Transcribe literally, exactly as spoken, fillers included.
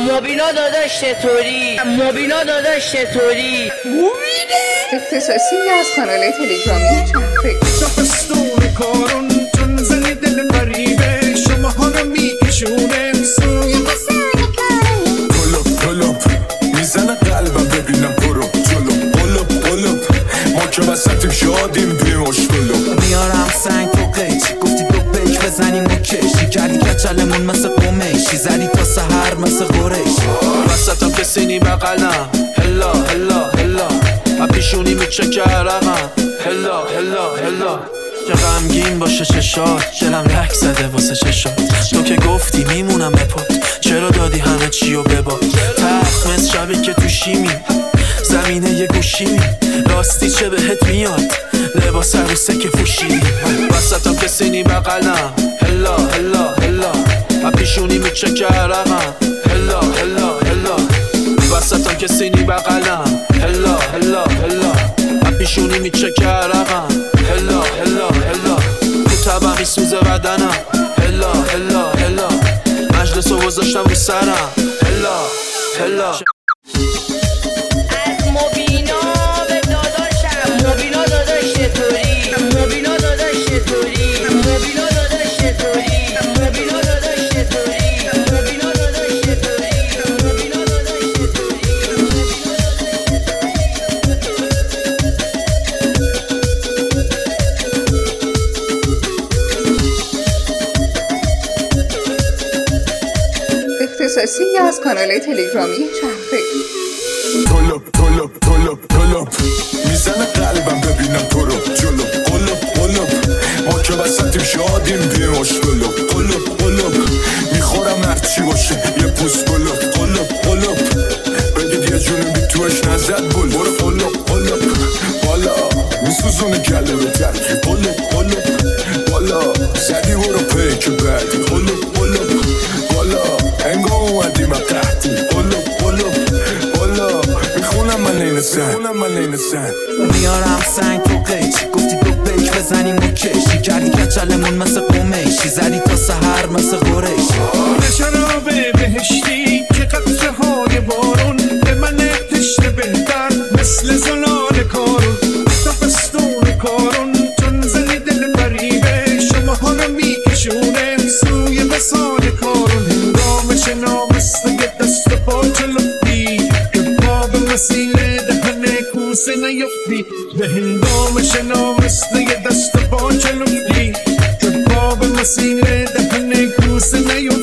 مبینا داداش چطوری؟ مبینا داداش چطوری؟ مبینه اختصاصی از کانال تلگرامی چرخه. تابستون کارون چون زنی دل غریبه شما ها رو میکشونه سوی قلب قلب میزنه قلبم ببینم برو جلو قلب قلب ما که وسطیم شادیم بیماش قلب میارم سنگ تو قیچ گفتی دو پیک بزنیم و کشی کردی کچلمون مثل قمیشی زدی تا سهر مثل قریش وسطم کسی نی بقلم هلا هلا هلا اپیشونی میچکه عرقم هلا هلا هلا چه غمگین باشه چشات دلم رک زده واسه چشات تو که گفتی میمونم بپات چرا دادی همه چی رو بباد تخت مثل شبی که تو شیمی زمینه یه گوشیمی راستی چه بهت میاد لباس عروسه که پوشیدی وسطم کسی نی بقلم هلا هلا هلا اپیشونی میچکه عرقم هلا هلا هلا وسطم کسی نی بقلم هلا هلا هلا اپیشونی میچکه عرقم هلا هلا هلا تو تبم میسوزه بدنم هلا هلا هلا مجلس رو گذاشتم رو سرم هلا هلا از مبینا به داداشم مبینا داداش چطوری؟ مبینا داداش چطوری؟ مبینا داداش چطوری؟ مبینا داداش چطوری؟ مبینا داداش چطوری؟ مبینا داداش چطوری؟ اختصاصی از کانال تلگرامی چرخه. قلب قلب قلب قلب میزنه قلبم ببینم برو جلو قلب قلب ما که وسطیم شادیم بیماش قلب قلب قلب میخورم هرچی باشه یه پوست قلب قلب قلب بگید یه جونی بی توش نزد بل برو قلب قلب بالا میسوزونه گله به ترکی قلب قلب بالا زدی برو پیک بعدی قلب قلب بالا انگاه اومدی من قحطی قلب قلب بالا میخونم من این سن من این سن میارم سنگ تو قیچ گفتی دو پیک بزنیم و کشی کردی کچلمون مثل قمیشی زدی تا سهر مثل قریش شراب بهشتی که قطره های بارون به من تشنه بهتر مثل زلال کارون تابستون کارون چون زنی دل غریبه شما ها رو میکشونه سوی وصال کارون هنگام شنا مثل یه دست پا چلفتی که پا به مسیله دهن کوسه نیفتی به هنگام شنا مثل یه دست پا چلفتی که پا به مسیله دهن کوسه نیفتی